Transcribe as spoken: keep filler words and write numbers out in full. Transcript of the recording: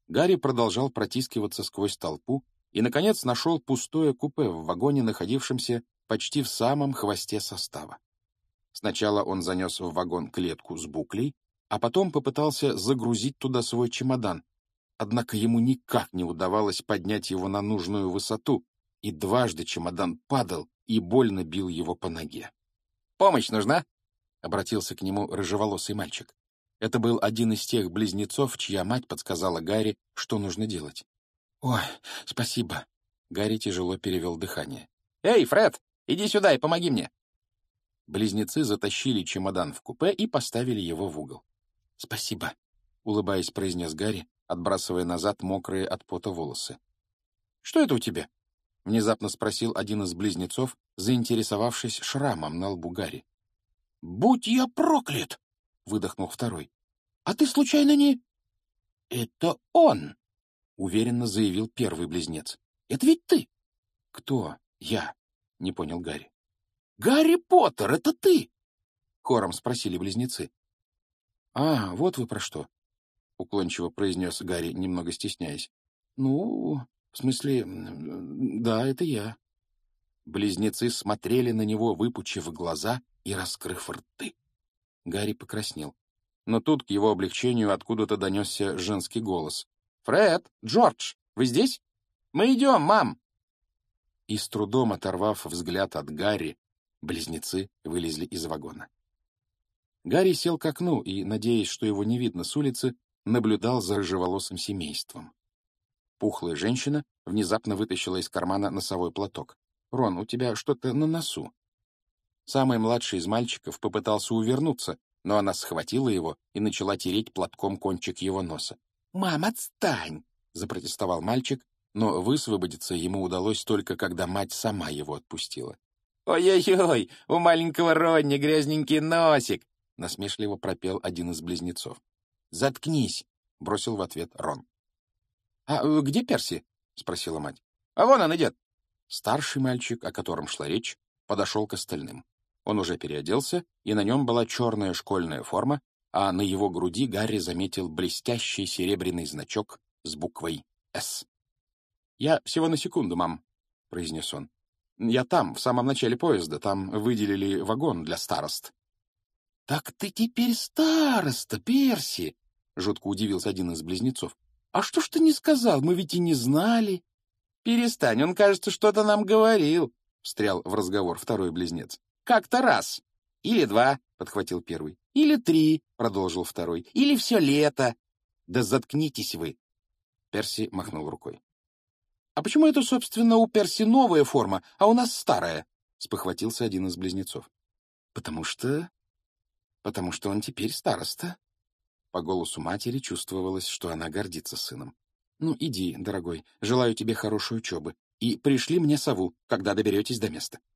Гарри продолжал протискиваться сквозь толпу и, наконец, нашел пустое купе в вагоне, находившемся почти в самом хвосте состава. Сначала он занес в вагон клетку с буклей, а потом попытался загрузить туда свой чемодан. Однако ему никак не удавалось поднять его на нужную высоту, и дважды чемодан падал и больно бил его по ноге. «Помощь нужна?» — обратился к нему рыжеволосый мальчик. Это был один из тех близнецов, чья мать подсказала Гарри, что нужно делать. «Ой, спасибо!» — Гарри тяжело перевел дыхание. «Эй, Фред, иди сюда и помоги мне!» Близнецы затащили чемодан в купе и поставили его в угол. «Спасибо!» — улыбаясь, произнес Гарри, отбрасывая назад мокрые от пота волосы. «Что это у тебя?» — внезапно спросил один из близнецов, заинтересовавшись шрамом на лбу Гарри. «Будь я проклят!» — выдохнул второй. «А ты случайно не...» «Это он!» — уверенно заявил первый близнец. «Это ведь ты!» «Кто? Я?» — не понял Гарри. «Гарри Поттер, это ты!» — хором спросили близнецы. «А, вот вы про что!» — уклончиво произнес Гарри, немного стесняясь. «Ну, в смысле, да, это я». Близнецы смотрели на него, выпучив глаза и раскрыв рты. Гарри покраснел. Но тут к его облегчению откуда-то донесся женский голос. «Фред! Джордж! Вы здесь? Мы идем, мам!» И с трудом оторвав взгляд от Гарри, близнецы вылезли из вагона. Гарри сел к окну и, надеясь, что его не видно с улицы, наблюдал за рыжеволосым семейством. Пухлая женщина внезапно вытащила из кармана носовой платок. «Рон, у тебя что-то на носу». Самый младший из мальчиков попытался увернуться, но она схватила его и начала тереть платком кончик его носа. «Мам, отстань!» — запротестовал мальчик, но высвободиться ему удалось только, когда мать сама его отпустила. «Ой-ой-ой, у маленького Ронни грязненький носик!» — насмешливо пропел один из близнецов. «Заткнись!» — бросил в ответ Рон. «А где Перси?» — спросила мать. «А вон он идет!» Старший мальчик, о котором шла речь, подошел к остальным. Он уже переоделся, и на нем была черная школьная форма, а на его груди Гарри заметил блестящий серебряный значок с буквой «С». «Я всего на секунду, мам», — произнес он. «Я там, в самом начале поезда, там выделили вагон для старост». «Так ты теперь староста, Перси!» — жутко удивился один из близнецов. «А что ж ты не сказал? Мы ведь и не знали». «Перестань, он, кажется, что-то нам говорил», — встрял в разговор второй близнец. «Как-то раз. Или два», — подхватил первый. «Или три», — продолжил второй. «Или все лето». «Да заткнитесь вы!» Перси махнул рукой. «А почему это, собственно, у Перси новая форма, а у нас старая?» — спохватился один из близнецов. «Потому что... потому что он теперь староста». По голосу матери чувствовалось, что она гордится сыном. «Ну, иди, дорогой, желаю тебе хорошей учебы. И пришли мне сову, когда доберетесь до места».